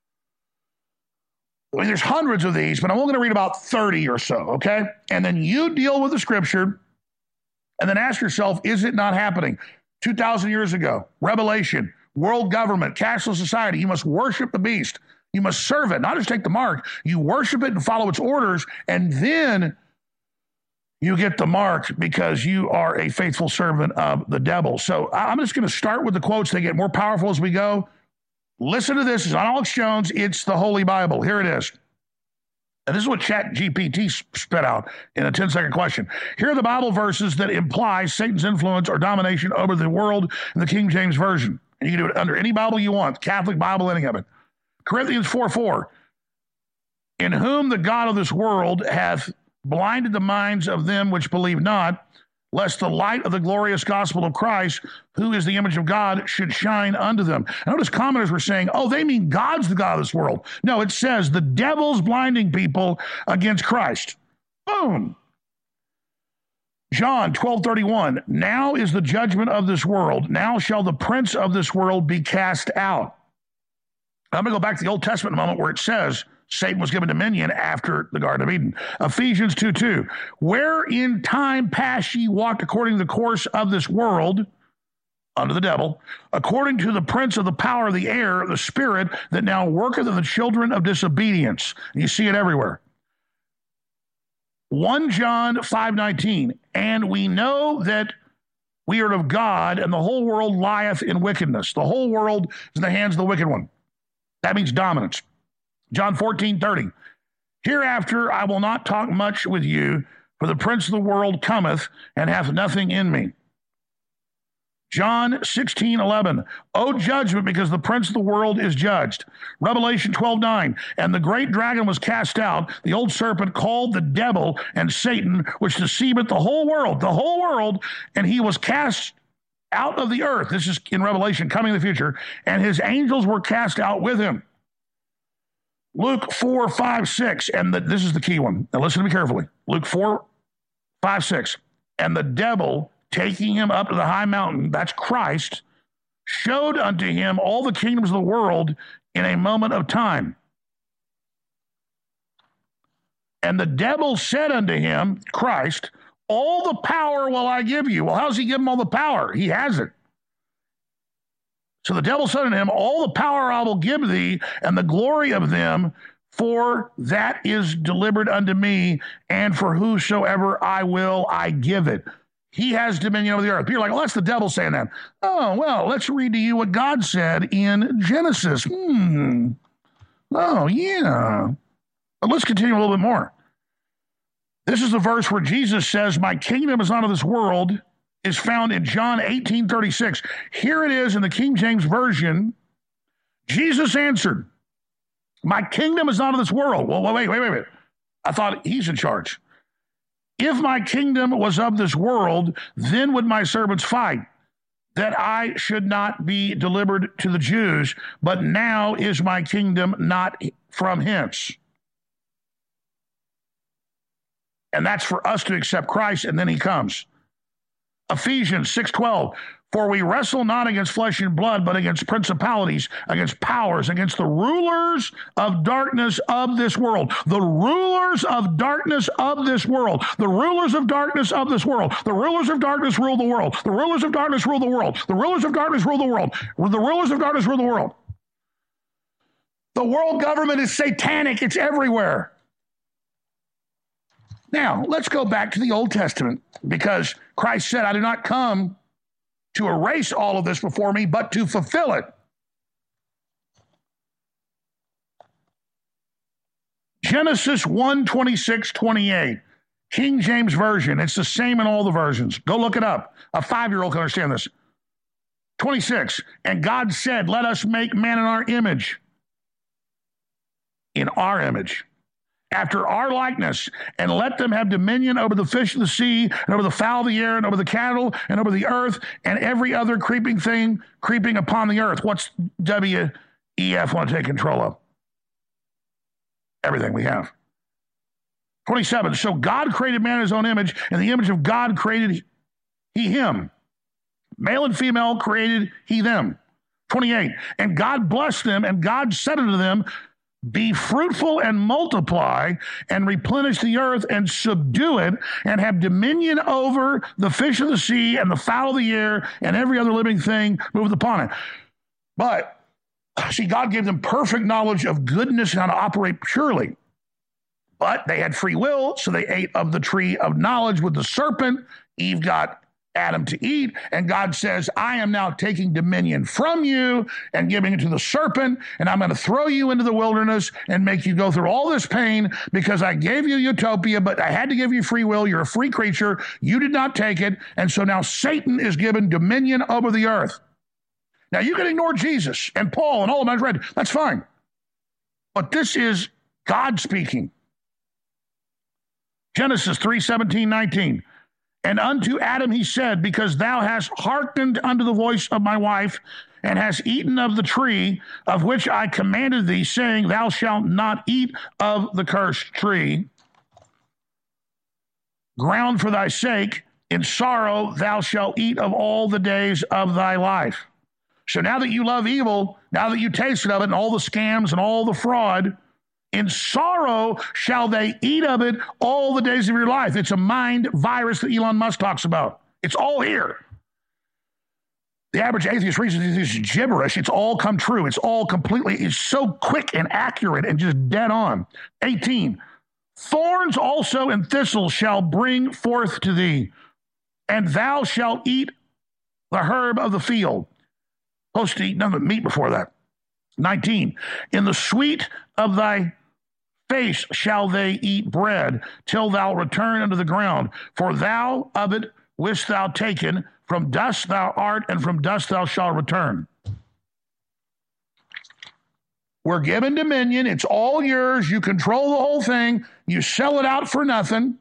I mean, there's hundreds of these, but I'm only going to read about thirty or so, okay? And then you deal with the scripture and then ask yourself, is it not happening? two thousand years ago, Revelation, world government, cashless society, you must worship the beast. You must serve it, not just take the mark. You worship it and follow its orders, and then you get the mark because you are a faithful servant of the devil. So I'm just going to start with the quotes. They get more powerful as we go. Listen to this. It's on Alex Jones. It's the Holy Bible. Here it is. And this is what Chat G P T spit out in a ten-second question. Here are the Bible verses that imply Satan's influence or domination over the world in the King James Version. And you can do it under any Bible you want, Catholic Bible, any of it. Corinthians four four. In whom the God of this world hath blinded the minds of them which believe not, lest the light of the glorious gospel of Christ, who is the image of God, should shine unto them. I notice commenters were saying, oh, they mean God's the God of this world. No, it says the devil's blinding people against Christ. Boom. John twelve thirty-one, now is the judgment of this world. Now shall the prince of this world be cast out. I'm going to go back to the Old Testament in a moment where it says Satan was given dominion after the Garden of Eden. Ephesians two two, where in time past ye walked according to the course of this world, under the devil, according to the prince of the power of the air, the spirit that now worketh in the children of disobedience. And you see it everywhere. First John five nineteen, and we know that we are of God, and the whole world lieth in wickedness. The whole world is in the hands of the wicked one. That means dominance. John fourteen thirty, hereafter I will not talk much with you, for the prince of the world cometh, and hath nothing in me. John sixteen eleven, O judgment, because the prince of the world is judged. Revelation twelve nine, and the great dragon was cast out, the old serpent called the devil and Satan, which deceiveth the whole world, the whole world, and he was cast out of the earth. This is in Revelation, coming in the future, and his angels were cast out with him. Luke four five six, and the, this is the key one. Now listen to me carefully. Luke four five six, and the devil, taking him up to the high mountain, that's Christ, showed unto him all the kingdoms of the world in a moment of time. And the devil said unto him, Christ, all the power will I give you. Well, how does he give him all the power? He has it. So the devil said unto him, all the power I will give thee, and the glory of them, for that is delivered unto me, and for whosoever I will, I give it. He has dominion over the earth. People are like, well, that's the devil saying that. Oh, well, let's read to you what God said in Genesis. Hmm. Oh, yeah. But let's continue a little bit more. This is the verse where Jesus says, my kingdom is not of this world, is found in John eighteen thirty-six. Here it is in the King James Version. Jesus answered, my kingdom is not of this world. Well, wait, wait, wait, wait. I thought he's in charge. If my kingdom was of this world, then would my servants fight, that I should not be delivered to the Jews, but now is my kingdom not from hence. And that's for us to accept Christ, and then he comes. Ephesians six twelve, for we wrestle not against flesh and blood, but against principalities, against powers, against the rulers of darkness of this world. The rulers of darkness of this world. The rulers of darkness of this world. The rulers of darkness rule the world. The rulers of darkness rule the world. The rulers of darkness rule the world. The rulers of darkness rule the world. The world government is satanic. It's everywhere. Now, let's go back to the Old Testament, because Christ said, I do not come to erase all of this before me, but to fulfill it. Genesis one twenty-six twenty-eight, King James Version. It's the same in all the versions. Go look it up. A five-year-old can understand this. twenty-six, and God said, let us make man in our image. In our image. After our likeness, and let them have dominion over the fish of the sea, and over the fowl of the air, and over the cattle, and over the earth, and every other creeping thing creeping upon the earth. What's W E F want to take control of? Everything we have. twenty-seven, so God created man in his own image, and the image of God created he him. Male and female created he them. twenty-eight, and God blessed them, and God said unto them, be fruitful and multiply and replenish the earth and subdue it and have dominion over the fish of the sea and the fowl of the air and every other living thing moveth upon it. But, see, God gave them perfect knowledge of goodness and how to operate purely. But they had free will, so they ate of the tree of knowledge with the serpent. Eve got Adam to eat, and God says, I am now taking dominion from you and giving it to the serpent, and I'm going to throw you into the wilderness and make you go through all this pain because I gave you utopia, but I had to give you free will. You're a free creature. You did not take it, and so now Satan is given dominion over the earth. Now, you can ignore Jesus and Paul and all of them I've read. That's fine. But this is God speaking. Genesis three seventeen nineteen. And unto Adam he said, because thou hast hearkened unto the voice of my wife, and hast eaten of the tree of which I commanded thee, saying, thou shalt not eat of the cursed tree. Ground for thy sake, in sorrow thou shalt eat of all the days of thy life. So now that you love evil, now that you tasted of it and all the scams and all the fraud, in sorrow shall they eat of it all the days of your life. It's a mind virus that Elon Musk talks about. It's all here. The average atheist reads this gibberish. It's all come true. It's all completely, it's so quick and accurate and just dead on. eighteen, Thorns also and thistles shall bring forth to thee, and thou shalt eat the herb of the field. Supposed to eat none but meat before that. nineteen. In the sweet of thy face shall they eat bread, till thou return unto the ground. For thou of it wist thou taken, from dust thou art, and from dust thou shalt return. We're given dominion. It's all yours. You control the whole thing. You sell it out for nothing.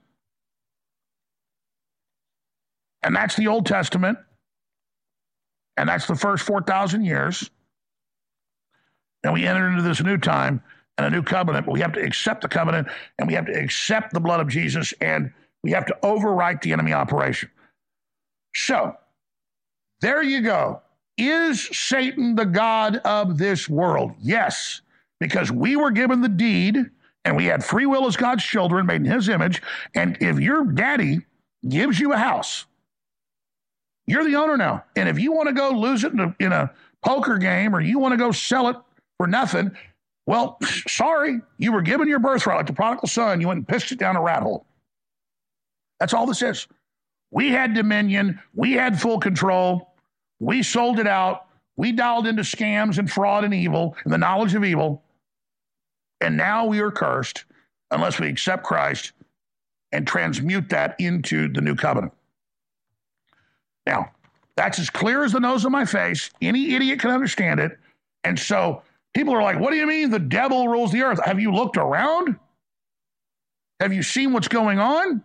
And that's the Old Testament. And that's the first four thousand years. And we enter into this new time and a new covenant. But we have to accept the covenant, and we have to accept the blood of Jesus, and we have to overwrite the enemy operation. So, there you go. Is Satan the God of this world? Yes, because we were given the deed, and we had free will as God's children, made in his image. And if your daddy gives you a house, you're the owner now. And if you want to go lose it in a, in a poker game, or you want to go sell it for nothing, well, sorry, you were given your birthright like the prodigal son. You went and pissed it down a rat hole. That's all this is. We had dominion. We had full control. We sold it out. We dialed into scams and fraud and evil and the knowledge of evil. And now we are cursed unless we accept Christ and transmute that into the new covenant. Now, that's as clear as the nose on my face. Any idiot can understand it. And so people are like, what do you mean the devil rules the earth? Have you looked around? Have you seen what's going on?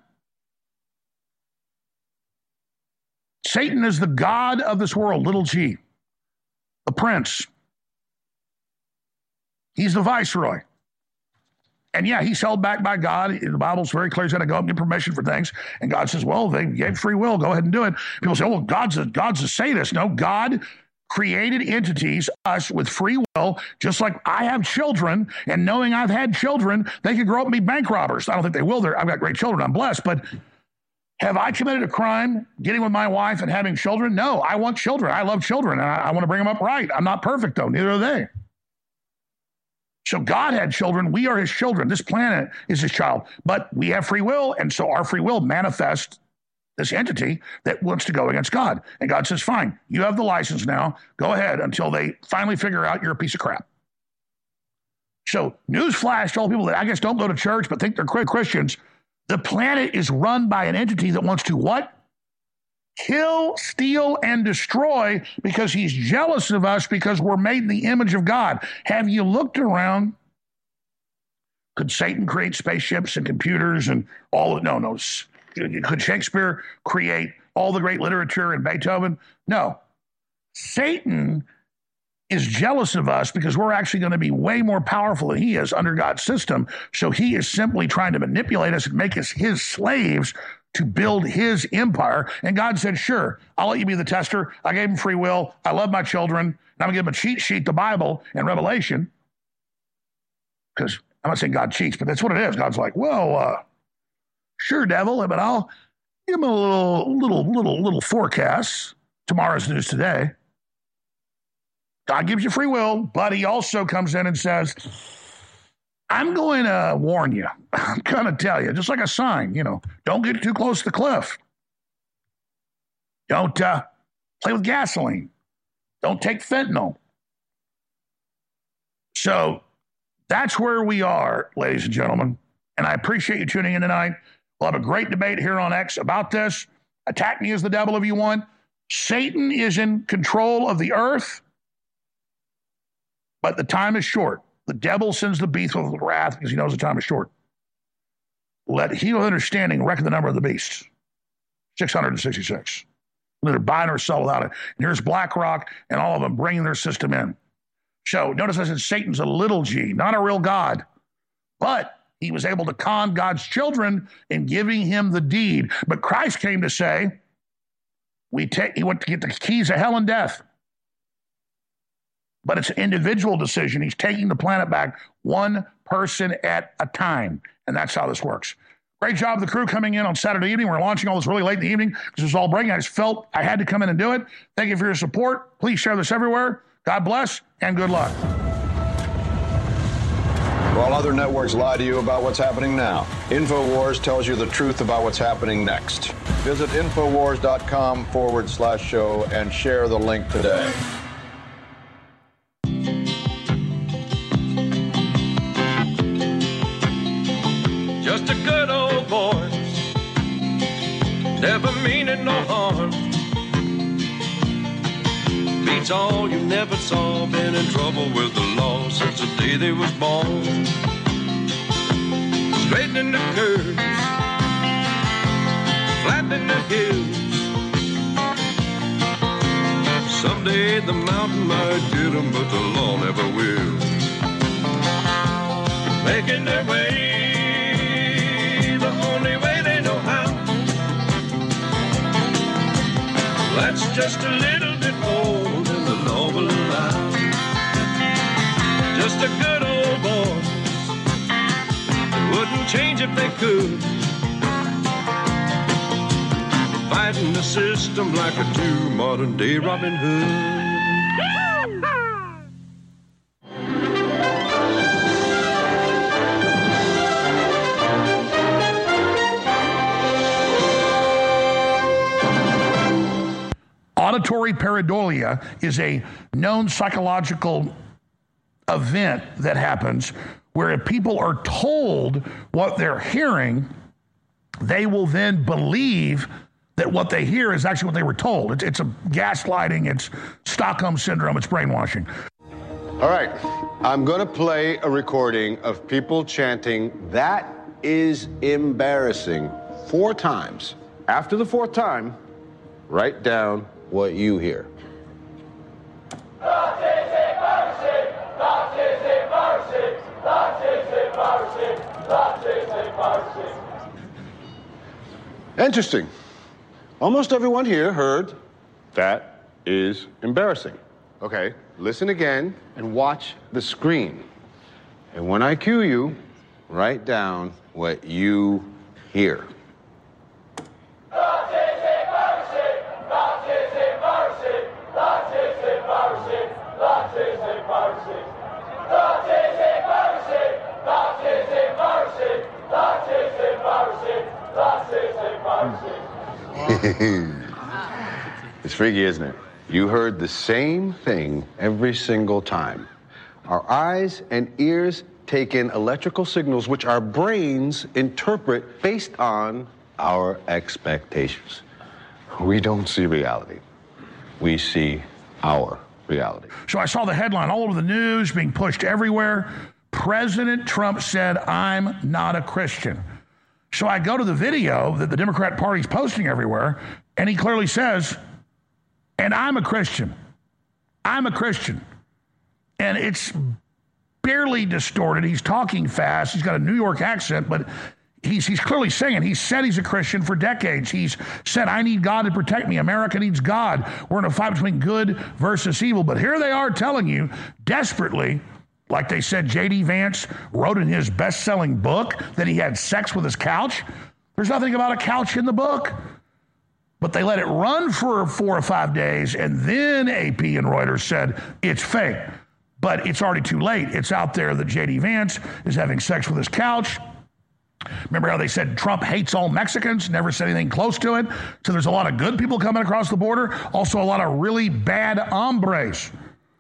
Satan is the god of this world, little g, the prince. He's the viceroy. And yeah, he's held back by God. The Bible's very clear. He's got to go up and get permission for things. And God says, well, they gave free will. Go ahead and do it. People say, well, God's a, God's a sadist. No, God created entities, us, with free will, just like I have children. And knowing I've had children, they could grow up and be bank robbers. I don't think they will. They're, I've got great children. I'm blessed. But have I committed a crime getting with my wife and having children? No, I want children. I love children, and I, I want to bring them up right. I'm not perfect, though. Neither are they. So God had children. We are his children. This planet is his child. But we have free will, and so our free will manifests this entity that wants to go against God. And God says, fine, you have the license now. Go ahead until they finally figure out you're a piece of crap. So newsflash to all people that I guess don't go to church but think they're Christians. The planet is run by an entity that wants to what? Kill, steal, and destroy, because he's jealous of us because we're made in the image of God. Have you looked around? Could Satan create spaceships and computers and all of, no, no. Could Shakespeare create all the great literature and Beethoven? No. Satan is jealous of us because we're actually going to be way more powerful than he is under God's system. So he is simply trying to manipulate us and make us his slaves to build his empire. And God said, sure, I'll let you be the tester. I gave him free will. I love my children. And I'm going to give him a cheat sheet, the Bible and Revelation. Because I'm not saying God cheats, but that's what it is. God's like, well, uh, sure, devil, but I'll give him a little, little, little, little forecast. Tomorrow's news today. God gives you free will, but he also comes in and says, I'm going to warn you. I'm going to tell you, just like a sign, you know, don't get too close to the cliff. Don't uh, play with gasoline. Don't take fentanyl. So that's where we are, ladies and gentlemen. And I appreciate you tuning in tonight. We'll have a great debate here on X about this. Attack me as the devil if you want. Satan is in control of the earth, but the time is short. The devil sends the beast with wrath because he knows the time is short. Let he with understanding reckon the number of the beast. six hundred sixty-six. They're buying or sell without it. And here's BlackRock and all of them bringing their system in. So notice I said Satan's a little g, not a real God. But he was able to con God's children in giving him the deed. But Christ came to say, we take, he went to get the keys of hell and death. But it's an individual decision. He's taking the planet back one person at a time. And that's how this works. Great job, the crew coming in on Saturday evening. We're launching all this really late in the evening because it's all breaking. I just felt I had to come in and do it. Thank you for your support. Please share this everywhere. God bless and good luck. While other networks lie to you about what's happening now, InfoWars tells you the truth about what's happening next. Visit InfoWars.com forward slash show and share the link today. Just a good old boy, never meaning no harm. Beats all you never saw, been in trouble with the law since the day they was born. Straightening the curves, flattening the hills. Someday the mountain might get them, but the law never will. Making their way the only way they know how. That's just a little bit more than the law will allow. Just a good old boy, they wouldn't change if they could. Fighting the system like a true modern day Robin Hood. Auditory pareidolia is a known psychological event that happens where if people are told what they're hearing, they will then believe that what they hear is actually what they were told. It's, it's a gaslighting, it's Stockholm Syndrome, it's brainwashing. All right, I'm going to play a recording of people chanting, "That is embarrassing," four times. After the fourth time, write down what you hear. That is embarrassing. That is embarrassing. That is embarrassing. That is embarrassing. Interesting. Almost everyone here heard, "That is embarrassing." Okay, listen again and watch the screen. And when I cue you, write down what you hear. That is embarrassing. That is embarrassing. That is embarrassing. That is embarrassing. That is embarrassing. That is embarrassing. That is embarrassing. That is embarrassing. It's freaky, isn't it? You heard the same thing every single time. Our eyes and ears take in electrical signals which our brains interpret based on our expectations. We don't see reality. We see our reality. So I saw the headline all over the news, being pushed everywhere. President Trump said, "I'm not a Christian." So I go to the video that the Democrat Party's posting everywhere, and he clearly says, "And I'm a Christian. I'm a Christian." And it's barely distorted. He's talking fast. He's got a New York accent, but he's he's clearly saying, he said he's a Christian for decades. He's said, "I need God to protect me. America needs God. We're in a fight between good versus evil." But here they are telling you desperately, like they said J D Vance wrote in his best-selling book that he had sex with his couch. There's nothing about a couch in the book. But they let it run for four or five days, and then A P and Reuters said it's fake. But it's already too late. It's out there that J D Vance is having sex with his couch. Remember how they said Trump hates all Mexicans, never said anything close to it? So there's a lot of good people coming across the border, also a lot of really bad hombres.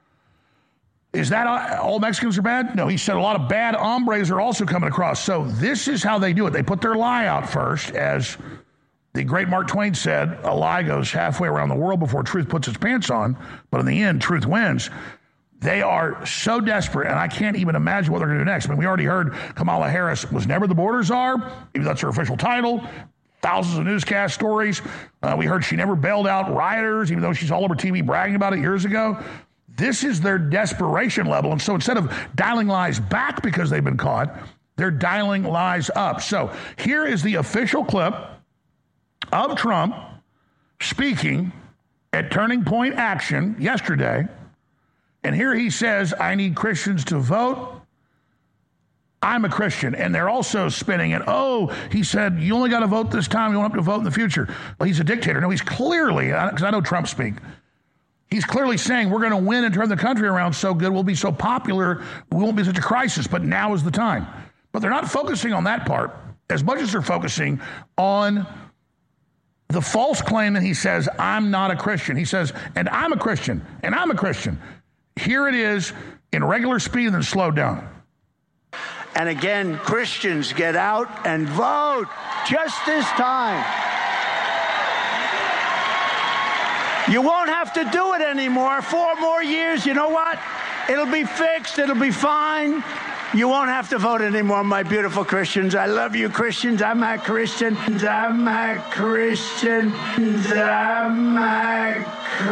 Is that all Mexicans are bad? No, he said a lot of bad hombres are also coming across. So this is how they do it. They put their lie out first, as the great Mark Twain said, a lie goes halfway around the world before truth puts its pants on. But in the end, truth wins. They are so desperate, and I can't even imagine what they're going to do next. I mean, we already heard Kamala Harris was never the border czar, even though that's her official title. Thousands of newscast stories. Uh, we heard she never bailed out rioters, even though she's all over T V bragging about it years ago. This is their desperation level. And so instead of dialing lies back because they've been caught, they're dialing lies up. So here is the official clip of Trump speaking at Turning Point Action yesterday. And here he says, "I need Christians to vote. I'm a Christian." And they're also spinning it. Oh, he said, you only got to vote this time. You won't have to vote in the future. Well, he's a dictator. No, he's clearly, because I know Trump speak, He's clearly saying we're going to win and turn the country around so good, we'll be so popular, we won't be such a crisis, but now is the time. But they're not focusing on that part as much as they're focusing on the false claim that he says, I'm not a Christian. He says, and I'm a Christian, and I'm a Christian. Here it is in regular speed and then slowed down. And again, Christians, get out and vote just this time. You won't have to do it anymore. Four more years, you know what? It'll be fixed. It'll be fine. You won't have to vote anymore, my beautiful Christians. I love you, Christians. I'm a Christian. I'm a Christian. I'm a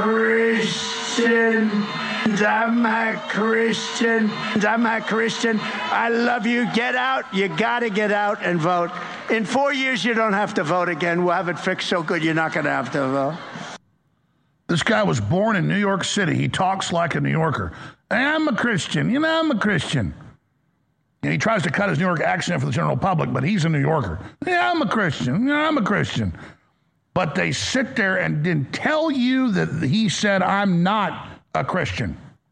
Christian. I'm a Christian. I'm a Christian. I love you. Get out. You got to get out and vote. In four years, you don't have to vote again. We'll have it fixed so good you're not going to have to vote. This guy was born in New York City. He talks like a New Yorker. I'm a Christian. You know, I'm a Christian. And he tries to cut his New York accent for the general public, but he's a New Yorker. Yeah, I'm a Christian. Yeah, I'm a Christian. But they sit there and didn't tell you that he said, I'm not a Christian.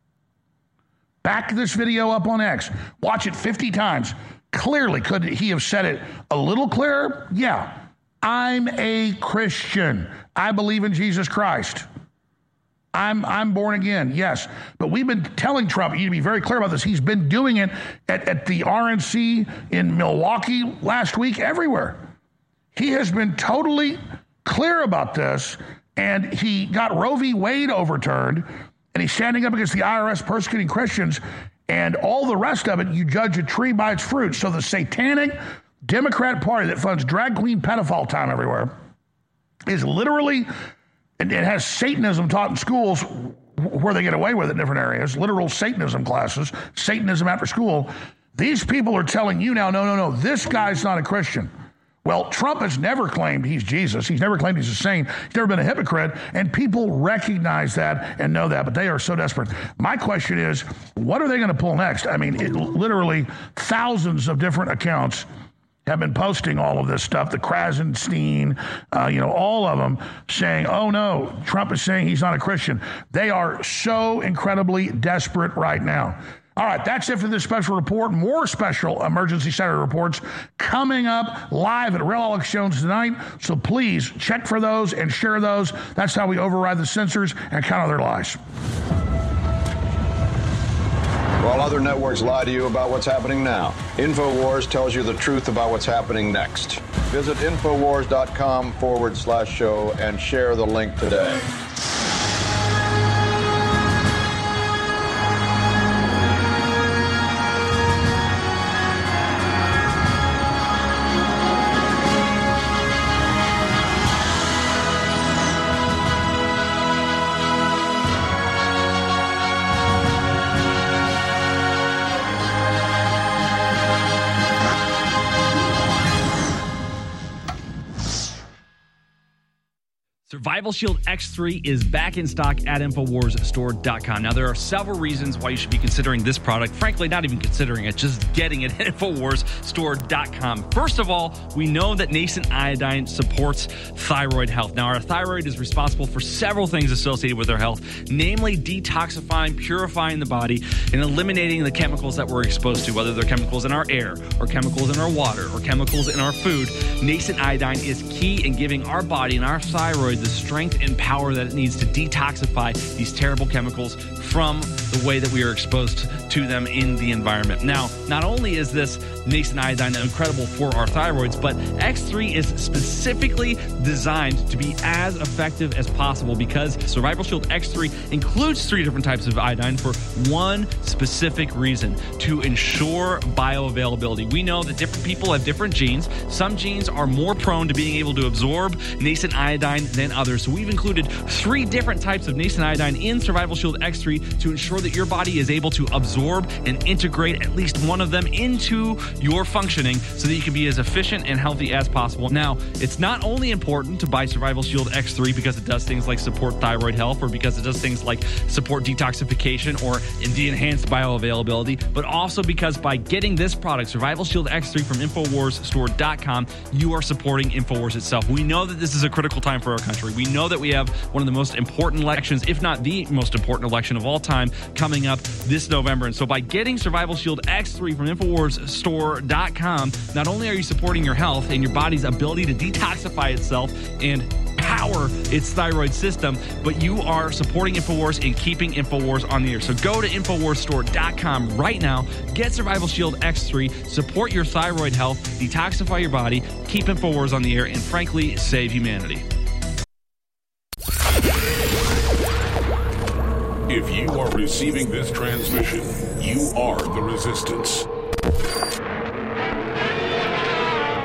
Back this video up on X. Watch it fifty times. Clearly, could he have said it a little clearer? Yeah. I'm a Christian. I believe in Jesus Christ. I'm I'm born again, yes. But we've been telling Trump, you need to be very clear about this. He's been doing it at, at the R N C in Milwaukee last week, everywhere. He has been totally clear about this, and he got Roe v. Wade overturned, and he's standing up against the I R S persecuting Christians, and all the rest of it, you judge a tree by its fruit. So the satanic Democrat Party that funds drag queen pedophile time everywhere is literally... It has Satanism taught in schools where they get away with it in different areas, literal Satanism classes, Satanism after school. These people are telling you now, no, no, no, this guy's not a Christian. Well, Trump has never claimed he's Jesus. He's never claimed he's a saint. He's never been a hypocrite, and people recognize that and know that, but they are so desperate. My question is, what are they going to pull next? I mean, it, literally thousands of different accounts have been posting all of this stuff, the Krasenstein, uh, you know, all of them saying, oh, no, Trump is saying he's not a Christian. They are so incredibly desperate right now. All right, that's it for this special report. More special emergency Saturday reports coming up live at Real Alex Jones tonight. So please check for those and share those. That's how we override the censors and counter their lies. While other networks lie to you about what's happening now, InfoWars tells you the truth about what's happening next. Visit InfoWars.com forward slash show and share the link today. Survival Shield X three is back in stock at InfoWars Store dot com. Now, there are several reasons why you should be considering this product. Frankly, not even considering it, just getting it at InfoWars Store dot com. First of all, we know that nascent iodine supports thyroid health. Now, our thyroid is responsible for several things associated with our health, namely detoxifying, purifying the body, and eliminating the chemicals that we're exposed to, whether they're chemicals in our air, or chemicals in our water, or chemicals in our food. Nascent iodine is key in giving our body and our thyroid the strength and power that it needs to detoxify these terrible chemicals from the way that we are exposed to them in the environment. Now, not only is this nascent iodine incredible for our thyroids, but X three is specifically designed to be as effective as possible because Survival Shield X three includes three different types of iodine for one specific reason: to ensure bioavailability. We know that different people have different genes. Some genes are more prone to being able to absorb nascent iodine than others. So we've included three different types of nascent iodine in Survival Shield X three to ensure that your body is able to absorb absorb and integrate at least one of them into your functioning so that you can be as efficient and healthy as possible. Now, it's not only important to buy Survival Shield X three because it does things like support thyroid health or because it does things like support detoxification or in the enhanced bioavailability, but also because by getting this product, Survival Shield X three from Infowars Store dot com, you are supporting Infowars itself. We know that this is a critical time for our country. We know that we have one of the most important elections, if not the most important election of all time, coming up this November. And so by getting Survival Shield X three from Infowars Store dot com, not only are you supporting your health and your body's ability to detoxify itself and power its thyroid system, but you are supporting Infowars and keeping Infowars on the air. So go to Infowars Store dot com right now, get Survival Shield X three, support your thyroid health, detoxify your body, keep Infowars on the air, and frankly, save humanity. If you are receiving this transmission, you are the resistance.